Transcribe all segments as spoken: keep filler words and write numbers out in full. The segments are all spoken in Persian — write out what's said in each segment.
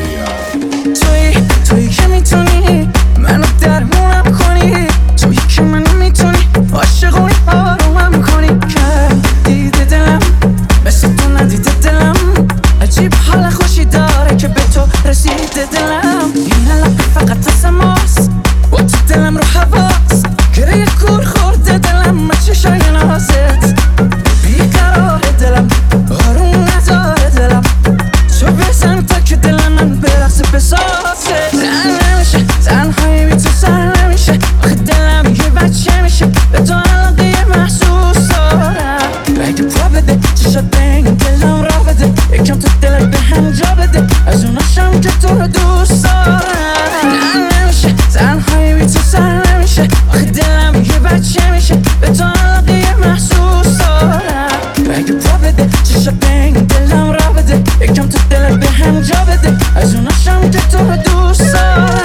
توی توی که میتونی منو درمونم کنی، توی که منو میتونی عاشقونی آرومم کنی. دیده دلم مثل تو ندیده دلم، عجیب حال خوشی داره که به تو رسیده دلم. این علم فقط از ماست با تو دلم رو حواس گره کور خورده دلم، ما چشای نازت بیقرار دلم، آروم نداره دلم. تو بزن تا که دل من برقصه بسازه. زن نمیشه تنهایی بی تو سر نمیشه، آخه دلم یه بچه میشه به تو علاقه محسوس دارم. اگه پا بده چشات به این دلم را بده، یکم تو دلت به هم جا بده از اوناشم که تو رو دوست دارم. زن نمیشه تنهایی بی تو سر نمیشه، آخه دلم یه بچه میشه به تو علاقه محسوس دارم. اگه پا بده چشات به این دلم را بده، یکم تو دلت به هم جا بده از اوناشم که تو رو دوست دارم.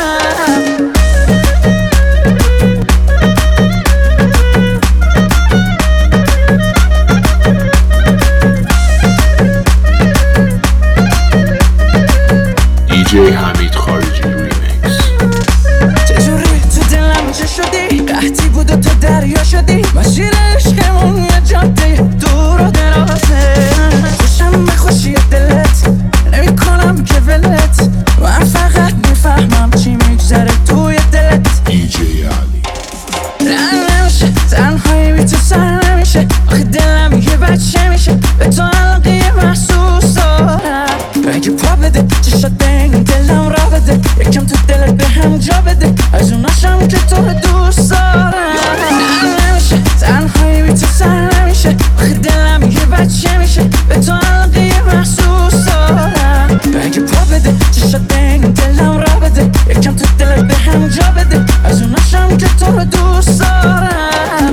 دیجی حمید خارجی ریمیکس. چجوری تو دلم چه شدی؟ قحطی بود و تو دریا شدی، مسیر عشقمون یه جاده دور و درازه. خوشم به خوشی دلت نمی کنم که ولت، من فقط میفهمم چی میگذره توی دلت. دیجی علی رنگ نمیشه تنهایی بی تو سر نمیشه، آخه دلم یه بچه میشه به تو علاقه محسوس دارم. اگه پا بده چشات به این دلم را بده، یکم تو دلت به هم جا بده از اوناشم که تو رو دوست دارم. رنگ نمیشه تنهایی بی تو سر نمیشه، آخه دلم یه بچه میشه به تو علاقه محسوس دارم. اگه پا بده چشات به این دلم را بده، یکم تو دلت به هم جا بده از اوناشم که تو رو دوست دارم.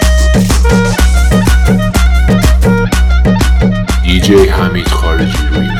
دیجی حمید خارجی ریمیکس.